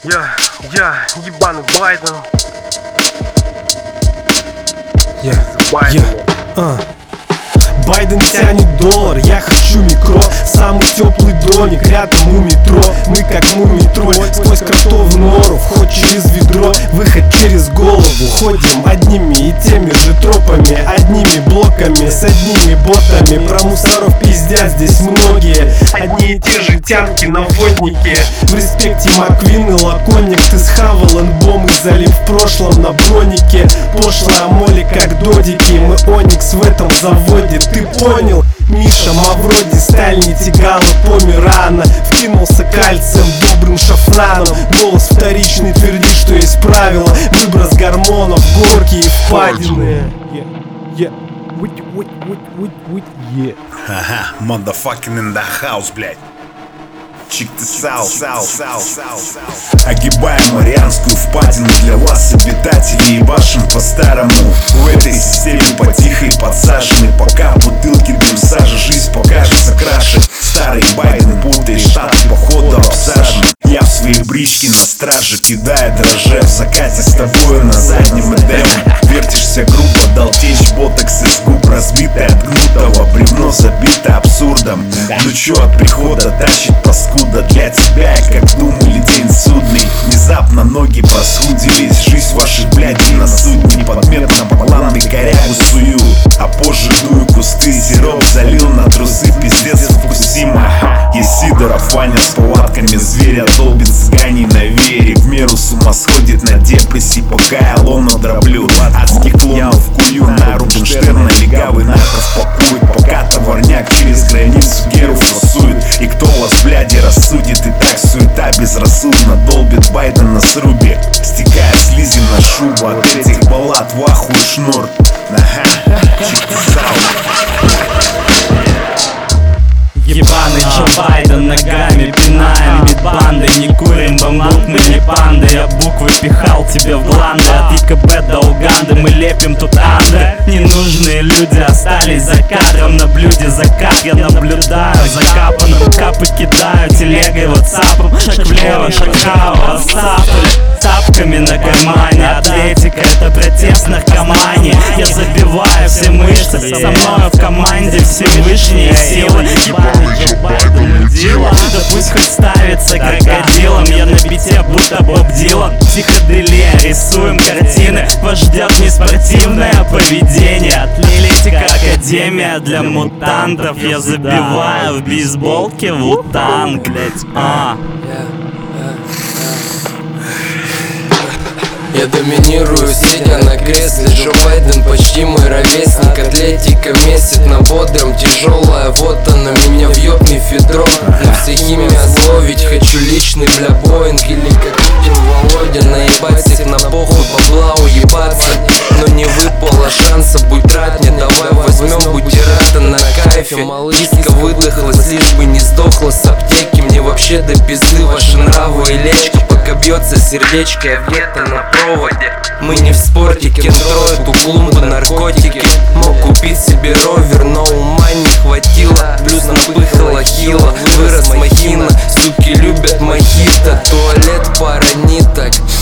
Я ебаный Байден. Байден тянет доллар, я хочу микро. Самый теплый домик рядом у метро. Мы как мумий-тролль, сквозь кротов нору. Вход через ведро, выход через голову. Ходим одними и теми же тропами, одними блоками, с одними ботами. Про мусоров пиздят здесь многие, одни и те же тянки-наводники. В респекте Маквин и Лаконник. Ты схавал энбом и залив в прошлом на бронике. Пошлая моли как додики. Мы Оникс в этом заводе, ты понял? Миша Мавроди, сталь не тягала Померана. Вкинулся кальцием, добрым шафраном. Голос вторичный твердит, что есть правила. Выброс гормонов, горки и впадины. Ага, motherfucking in the house, блядь. Check this out. Огибаем Марианскую впадину для вас, обитателей, ебашим по-старому. В этой системе по-тихой подсажены, пока бутылки дым сажа, жизнь покажется краше. Старый Байден путает штаты, походу обсажен. Я в своей бричке на страже, кидая дрожжи в закате с тобою на заднем эдема. Вертишься грубо, дал течь, ботокс из губ разбитый от гнутого, бревно забито абсурдом. Ну чё, от прихода тащит паскуда. Для тебя я как думали день судный. Внезапно ноги просхудились, жизнь ваших блядей на судне. Подметно планы корягу сую, а позже дую кусты. Сироп залил на трусы, пиздец вкусимо. Есть Сидоров, Ваня с палатками зверя, долбит с Ганей на вере. В меру с ума сходит на депрессии, пока я лоно дроблю. Адских клонов кую на Рубинштерна, легавый нарков пакует, пока товарняк через границу геру фасует. И кто вас, бляди, рассудит? И так суета безрассудно долбит Байден на срубе, стекая слизи на шубу. От этих баллад в ахуе шнур. Ебаный Джо Байден, ногами пинаем бит-банды. Не курим бамбук, мы не панды. Я буквы пихал тебе в гланды. От ИКБ до Уганды мы лепим тут анды. Ненужные люди остались за кадром. На блюде закат я наблюдаю. Закапанным капы кидаю телегой ватсапом. Шаг влево, шаг вправо, тапками на кармане. Атлетика — это протест наркомании. Я забиваю все мышцы, со мною в команде Всевышние силы. Ебаный Байден мудила, да пусть хоть ставится крокодилом. Я на бите будто Боб Дилан. Психоделия, рисуем картины. Вас ждет неспортивное поведение. Атлетика академия для мутантов. Я забиваю в бейсболке Вутанг, блять. Я доминирую, сидя на кресле. Джо Байден почти мой ровесник. Атлетика месяц на бодром, тяжелая. Вот она меня вьет мефедрон. На все химия словить хочу личный, бля, Боинг. Или как Путин Володя, наебать всех на похуй, бабла уебаться. Но не выпало шанса, будь рад мне. Давай возьмем бутерата на кайфе. Малышка выдохлась, лишь бы не сдохла с аптеки. Мне вообще до пизды ваши нравы и лечка. Пока бьется сердечко, я где-то на проводе. Мы не в спорте, кентроид, у клумбы наркотики. Мог купить себе ровер, но ума не хватило. Плюс напыхала хила, вырос махина. Суки любят мохито, туалет пара ниток.